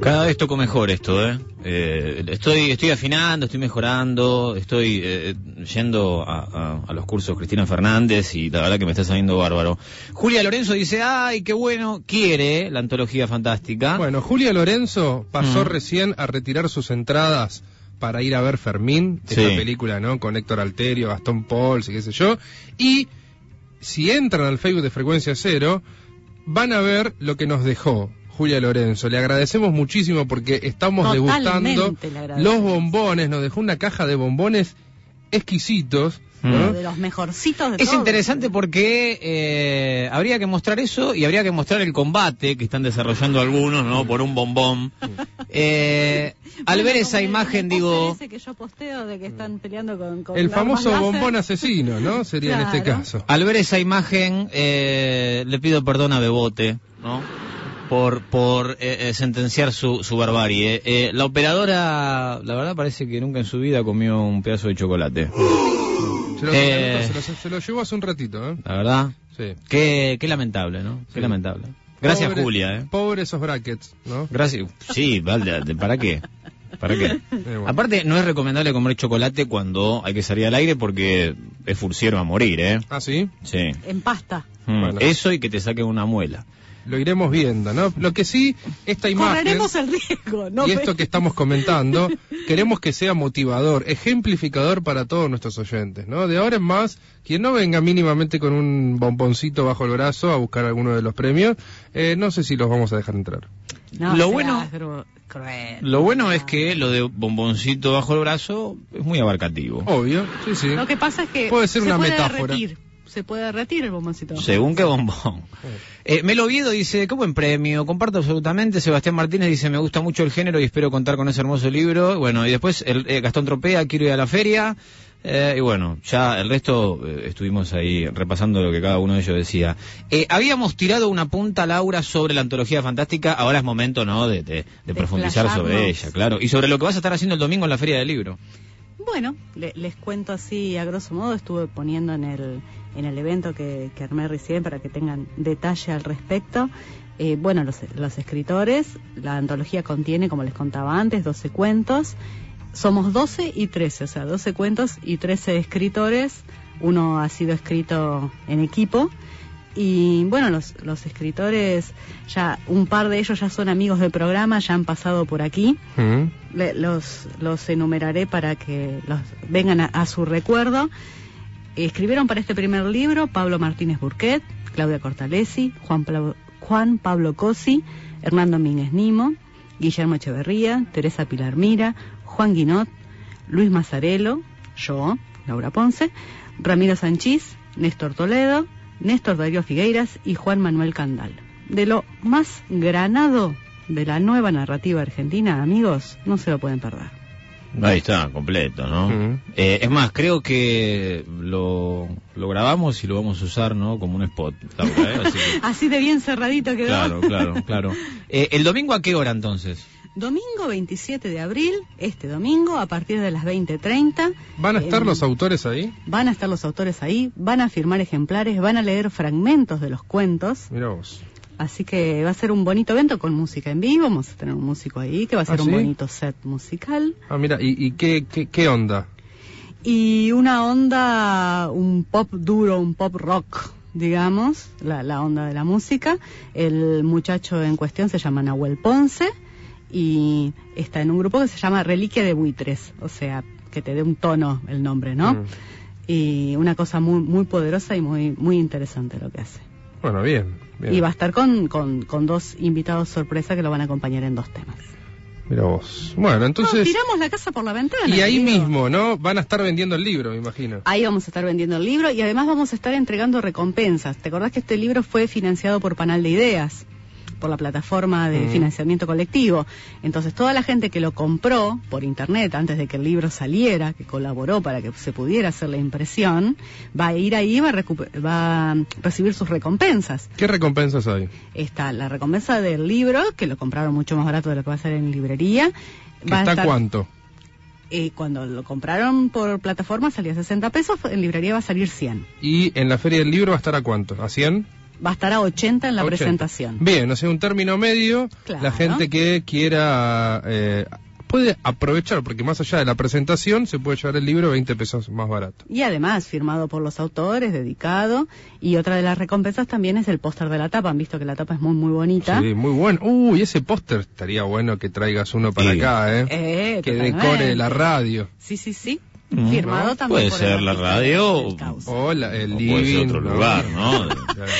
Cada vez toco mejor esto, estoy afinando, estoy mejorando, estoy yendo a los cursos Cristina Fernández y la verdad que me está saliendo bárbaro. Julia Lorenzo dice, ay, qué bueno, quiere la antología fantástica. Bueno, Julia Lorenzo pasó recién a retirar sus entradas para ir a ver Fermín, esta película, ¿no? Con Héctor Alterio, Gastón Pauls y qué sé yo. Y si entran al Facebook de Frecuencia Cero, van a ver lo que nos dejó Julia Lorenzo. Le agradecemos muchísimo porque estamos degustando los bombones. Nos dejó una caja de bombones exquisitos, ¿no? De los mejorcitos de Es todos. interesante porque habría que mostrar eso y habría que mostrar el combate que están desarrollando algunos, ¿no? Por un bombón. Al ver esa imagen, digo... Ese que yo posteo de que están peleando con el famoso bombón asesino, ¿no? Sería en este caso. Al ver esa imagen, le pido perdón a Bebote, ¿no? Por sentenciar su barbarie. La operadora, la verdad, parece que nunca en su vida comió un pedazo de chocolate. Se lo llevó hace un ratito, ¿eh? La verdad, sí. Qué lamentable, ¿no? Qué lamentable. Gracias, pobre, Julia, ¿eh? Pobre esos brackets, ¿no? Gracias. Sí, vale, ¿para qué? ¿Para qué? Bueno. Aparte, no es recomendable comer chocolate cuando hay que salir al aire porque es furciero a morir, ¿eh? ¿Ah, sí? Sí. En pasta. Bueno. Eso y que te saquen una muela. Lo iremos viendo, ¿no? Lo que sí, esta imagen... Correremos el riesgo, ¿no? Y esto que estamos comentando, queremos que sea motivador, ejemplificador para todos nuestros oyentes, ¿no? De ahora en más, quien no venga mínimamente con un bomboncito bajo el brazo a buscar alguno de los premios, no sé si los vamos a dejar entrar. No, Lo bueno es que lo de bomboncito bajo el brazo es muy abarcativo. Obvio, sí, sí. Lo que pasa es que puede ser una metáfora. Se puede derretir el bomboncito. Según qué bombón. Melo Oviedo dice, qué buen premio, comparto absolutamente. Sebastián Martínez dice, me gusta mucho el género y espero contar con ese hermoso libro. Bueno, y después Gastón Tropea, quiero ir a la feria. Y bueno, ya el resto estuvimos ahí repasando lo que cada uno de ellos decía. Habíamos tirado una punta, Laura, sobre la antología fantástica. Ahora es momento, ¿no?, de profundizar sobre ella, claro. Y sobre lo que vas a estar haciendo el domingo en la Feria del Libro. Bueno, les cuento así a grosso modo. Estuve poniendo en el evento que armé recién para que tengan detalle al respecto. Bueno, los escritores, la antología contiene, como les contaba antes, 12 cuentos. Somos 12 y 13, o sea, 12 cuentos y 13 escritores. Uno ha sido escrito en equipo. Y bueno, los escritores, ya un par de ellos ya son amigos del programa, ya han pasado por aquí. Los enumeraré para que los vengan a su recuerdo. Escribieron para este primer libro Pablo Martínez Burquet, Claudia Cortalesi, Juan Pablo Cosi, Hernán Domínguez Nimo, Guillermo Echeverría, Teresa Pilar Mira, Juan Guinot, Luis Mazzarello, yo, Laura Ponce, Ramiro Sanchís, Néstor Toledo, Néstor Darío Figueiras y Juan Manuel Candal. De lo más granado de la nueva narrativa argentina, amigos, no se lo pueden perder. Ahí está, completo, ¿no? Es más, creo que lo grabamos y lo vamos a usar, ¿no?, como un spot, Laura, ¿eh? Así de bien cerradito quedó. Claro. ¿El domingo a qué hora, entonces? Domingo 27 de abril, este domingo, a partir de las 20:30. ¿Van a estar los autores ahí? Van a estar los autores ahí, van a firmar ejemplares, van a leer fragmentos de los cuentos. Mirá vos. Así que va a ser un bonito evento con música en vivo. Vamos a tener un músico ahí que va a ser un bonito set musical. Ah, mira, ¿y qué onda? Y una onda, un pop duro, un pop rock, digamos, la onda de la música. El muchacho en cuestión se llama Nahuel Ponce y está en un grupo que se llama Reliquia de Buitres, o sea, que te dé un tono el nombre, ¿no? Y una cosa muy, muy poderosa y muy, muy interesante lo que hace. Bueno, bien. Y va a estar con dos invitados sorpresa que lo van a acompañar en 2 temas. Mira vos. Bueno, entonces... tiramos la casa por la ventana. Y ahí mismo, ¿no? Van a estar vendiendo el libro, me imagino. Ahí vamos a estar vendiendo el libro y además vamos a estar entregando recompensas. ¿Te acordás que este libro fue financiado por Panal de Ideas? Por la plataforma de financiamiento colectivo. Entonces toda la gente que lo compró por internet antes de que el libro saliera, que colaboró para que se pudiera hacer la impresión, va a ir ahí, va a recibir sus recompensas. ¿Qué recompensas hay? Está la recompensa del libro, que lo compraron mucho más barato de lo que va a ser en librería. ¿Está cuánto? Cuando lo compraron por plataforma salía 60 pesos, en librería va a salir 100. ¿Y en la Feria del Libro va a estar a cuánto? ¿A 100? va a estar a 80 en la 80. presentación. Bien, o sea, un término medio, Claro. la gente que quiera puede aprovechar, porque más allá de la presentación se puede llevar el libro 20 pesos más barato. Y además, firmado por los autores, dedicado. Y otra de las recompensas también es el póster de la tapa. Han visto que la tapa es muy, muy bonita. Sí, muy bueno. Uy, ese póster estaría bueno que traigas uno para Sí. acá, que Totalmente. decore la radio. Sí, sí, sí. Firmado ¿No? también Puede por ser el la artista radio del caos. O el O living. puede ser otro ¿no? lugar, ¿no?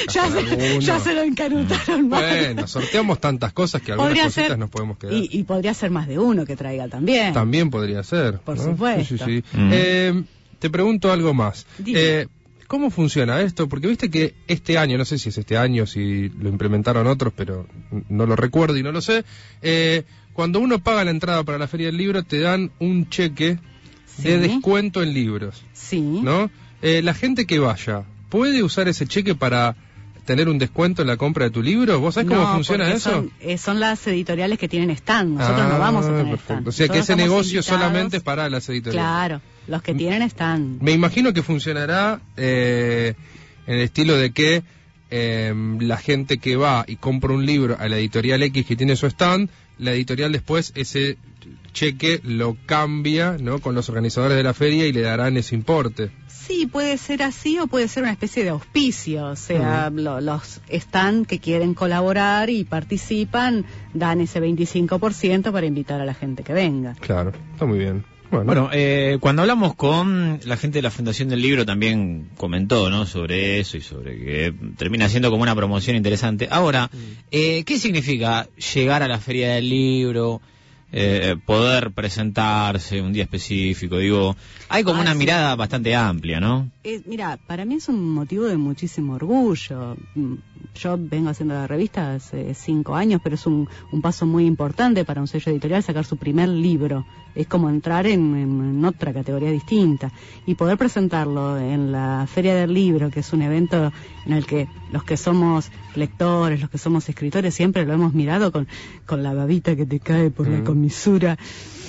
Ya se lo encanutaron más. Bueno, sorteamos tantas cosas que algunas Podría cositas ser- nos podemos quedar. Y podría ser más de uno que traiga también. También podría ser. Por ¿no? supuesto. Sí. Mm. Te pregunto algo más. Dime. ¿Cómo funciona esto? Porque viste que este año, no sé si es este año, si lo implementaron otros, pero no lo recuerdo y no lo sé. Cuando uno paga la entrada para la Feria del Libro, te dan un cheque Sí. de descuento en libros, Sí. ¿no? La gente que vaya, ¿puede usar ese cheque para tener un descuento en la compra de tu libro? ¿Vos sabés cómo No, funciona porque eso? son las editoriales que tienen stand. Nosotros no vamos a tener perfecto. stand. O sea que Nosotros ese estamos negocio invitados. solamente es para las editoriales. Claro, los que tienen stand. Me imagino que funcionará en el estilo de que la gente que va y compra un libro a la editorial X que tiene su stand, la editorial después ese cheque lo cambia, ¿no?, con los organizadores de la feria y le darán ese importe. Sí, puede ser así o puede ser una especie de auspicio. O sea, los stand que quieren colaborar y participan dan ese 25% para invitar a la gente que venga. Claro, está muy bien. Bueno, cuando hablamos con la gente de la Fundación del Libro también comentó, ¿no?, sobre eso y sobre que termina siendo como una promoción interesante. Ahora, ¿qué significa llegar a la Feria del Libro, poder presentarse un día específico? Digo, hay como una sí. mirada bastante amplia, ¿no? Mira, para mí es un motivo de muchísimo orgullo. Yo vengo haciendo la revista hace 5 años, pero es un paso muy importante para un sello editorial sacar su primer libro. Es como entrar en otra categoría distinta. Y poder presentarlo en la Feria del Libro, que es un evento en el que los que somos lectores, los que somos escritores, siempre lo hemos mirado con la babita que te cae por la comisura.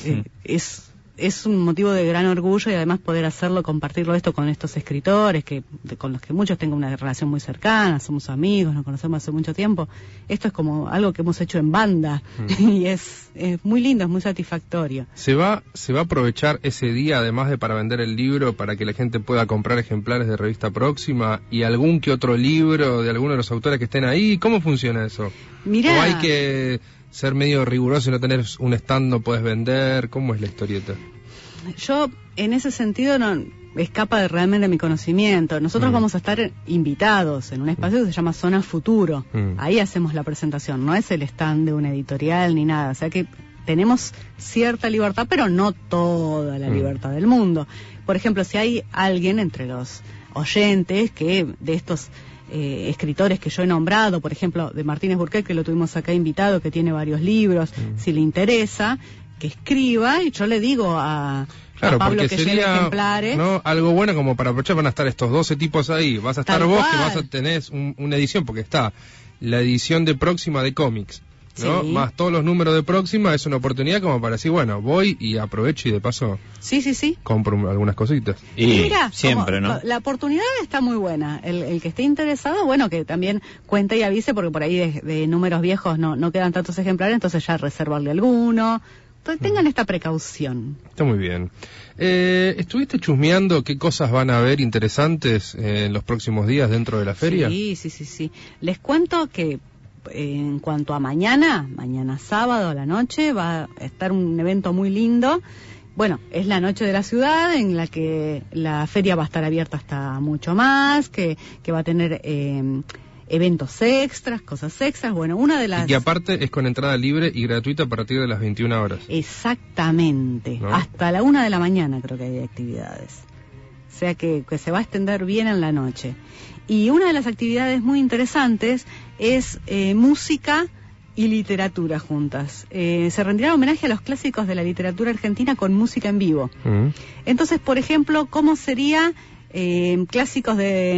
Es un motivo de gran orgullo y además poder hacerlo, compartirlo esto con estos escritores con los que muchos tengo una relación muy cercana, somos amigos, nos conocemos hace mucho tiempo. Esto es como algo que hemos hecho en banda y es muy lindo, es muy satisfactorio. ¿Se va a aprovechar ese día, además de para vender el libro, para que la gente pueda comprar ejemplares de Revista Próxima y algún que otro libro de alguno de los autores que estén ahí? ¿Cómo funciona eso? Mirá, ¿O hay que ser medio riguroso y no tener un stand, no puedes vender? ¿Cómo es la historieta? yo en ese sentido no escapa realmente de mi conocimiento. Nosotros vamos a estar invitados en un espacio que se llama Zona Futuro. Ahí hacemos la presentación, no es el stand de una editorial ni nada. O sea que tenemos cierta libertad, pero no toda la libertad del mundo. Por ejemplo, si hay alguien entre los oyentes que de estos escritores que yo he nombrado, por ejemplo, de Martínez Burquet, que lo tuvimos acá invitado, que tiene varios libros, si le interesa, que escriba, y yo le digo a Pablo que lleve ejemplares. ¿No? Algo bueno como para aprovechar, van a estar estos 12 tipos ahí, vas a estar Tal vos cual. que vas a tener una edición, porque está la edición de Próxima de cómics, ¿no? Sí. Más todos los números de Próxima, es una oportunidad como para decir, bueno, voy y aprovecho y de paso Sí. compro algunas cositas. Y Mira, siempre, como ¿no? la oportunidad está muy buena. El que esté interesado, bueno, que también cuente y avise, porque por ahí de números viejos no quedan tantos ejemplares, entonces ya reservarle alguno. Entonces tengan esta precaución. Está muy bien. ¿Estuviste chusmeando qué cosas van a haber interesantes en los próximos días dentro de la feria? Sí. Les cuento que en cuanto a mañana sábado a la noche, va a estar un evento muy lindo. Bueno, es la noche de la ciudad en la que la feria va a estar abierta hasta mucho más, que va a tener eventos extras, cosas extras. Bueno, una de las... Y aparte es con entrada libre y gratuita a partir de las 21 horas. Exactamente, ¿No? hasta la 1 de la mañana creo que hay actividades. O sea que se va a extender bien en la noche. Y una de las actividades muy interesantes es música y literatura juntas. Se rendirá homenaje a los clásicos de la literatura argentina con música en vivo. Entonces, por ejemplo, ¿cómo sería clásicos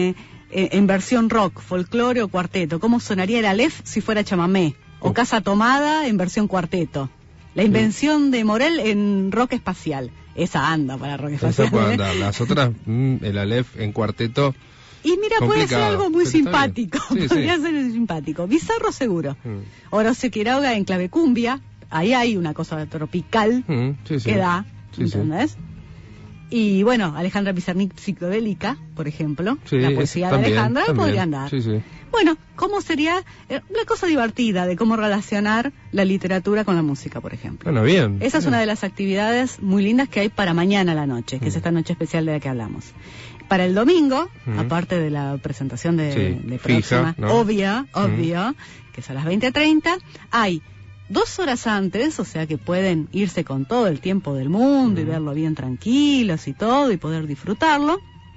en versión rock, folclore o cuarteto? ¿Cómo sonaría el Aleph si fuera chamamé? O Casa Tomada en versión cuarteto. La invención de Morel en rock espacial. Esa anda para rock espacial. Esa puede andar. Las otras, el Aleph en cuarteto, Y mira, puede ser algo muy pero está simpático. bien. Sí, Podría sí. ser bizarro, bizarro seguro. Horacio Quiroga en clave cumbia, ahí hay una cosa tropical Sí, sí. que da, Sí, sí. ¿entendés? Y bueno, Alejandra Pizarnik psicodélica, por ejemplo, Sí, la poesía de también, Alejandra también. podría andar. Sí, sí. Bueno, ¿cómo sería la cosa divertida de cómo relacionar la literatura con la música, por ejemplo? Bueno, bien. Esa es bien. una de las actividades muy lindas que hay para mañana a la noche, que es esta noche especial de la que hablamos. Para el domingo, aparte de la presentación de Sí, próxima, fija, ¿no? obvio, que es a las 20:30, hay 2 horas antes, o sea que pueden irse con todo el tiempo del mundo y verlo bien tranquilos y todo y poder disfrutarlo.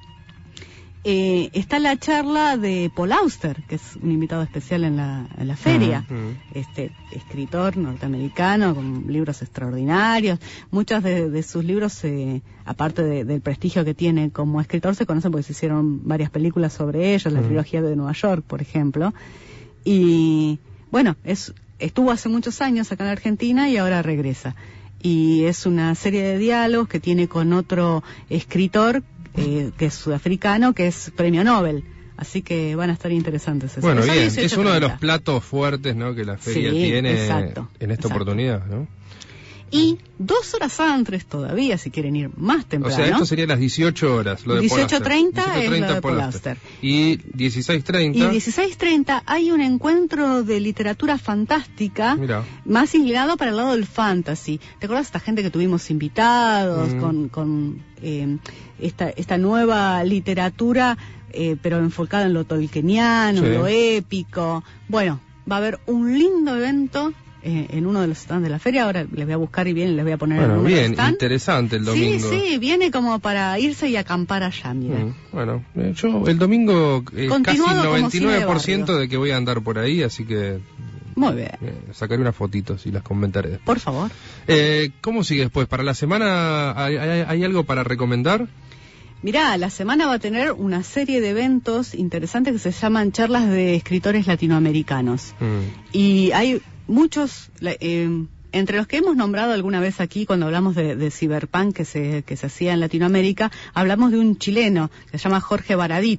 Está la charla de Paul Auster, que es un invitado especial en la feria, este escritor norteamericano con libros extraordinarios. Muchos de sus libros, aparte del prestigio que tiene como escritor, se conocen porque se hicieron varias películas sobre ellos, la trilogía de Nueva York, por ejemplo. Y bueno, estuvo hace muchos años acá en Argentina y ahora regresa. Y es una serie de diálogos que tiene con otro escritor que es sudafricano, que es premio Nobel. Así que van a estar interesantes. Bueno, Eso bien, 18:30. es uno de los platos fuertes, ¿no?, que la feria Sí, tiene exacto, en esta exacto. oportunidad, ¿no? Y 2 horas antes todavía, si quieren ir más O temprano. sea, esto sería las 18 horas, lo de Paul Auster. 18:30 es lo de 18:30 Paul Auster. Y 16:30... Y 16:30 hay un encuentro de literatura fantástica, Mirá. más inclinado para el lado del fantasy. ¿Te acuerdas de esta gente que tuvimos invitados con esta nueva literatura, pero enfocada en lo tolkieniano, Sí. lo épico? Bueno, va a haber un lindo evento en uno de los stands de la feria. Ahora les voy a buscar y bien les voy a poner el Bueno, número del bien, stand. interesante el domingo. Sí, viene como para irse y acampar allá, mira. Bueno, yo el domingo casi Continuado como cine de 99% barrio. de que voy a andar por ahí, así que Muy bien. sacaré unas fotitos y las comentaré después. Por favor. ¿Cómo sigue después? ¿Para la semana hay algo para recomendar? Mirá, la semana va a tener una serie de eventos interesantes que se llaman charlas de escritores latinoamericanos. Y hay muchos, entre los que hemos nombrado alguna vez aquí cuando hablamos de cyberpunk que se hacía en Latinoamérica, hablamos de un chileno que se llama Jorge Baradit.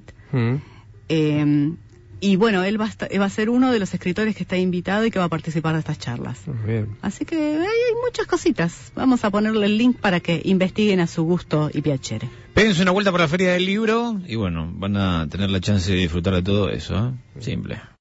Y bueno, él va a ser uno de los escritores que está invitado y que va a participar de estas charlas. Bien. Así que hay muchas cositas. Vamos a ponerle el link para que investiguen a su gusto y piacere. Péguense una vuelta por la Feria del Libro y bueno, van a tener la chance de disfrutar de todo eso, ¿eh? Simple.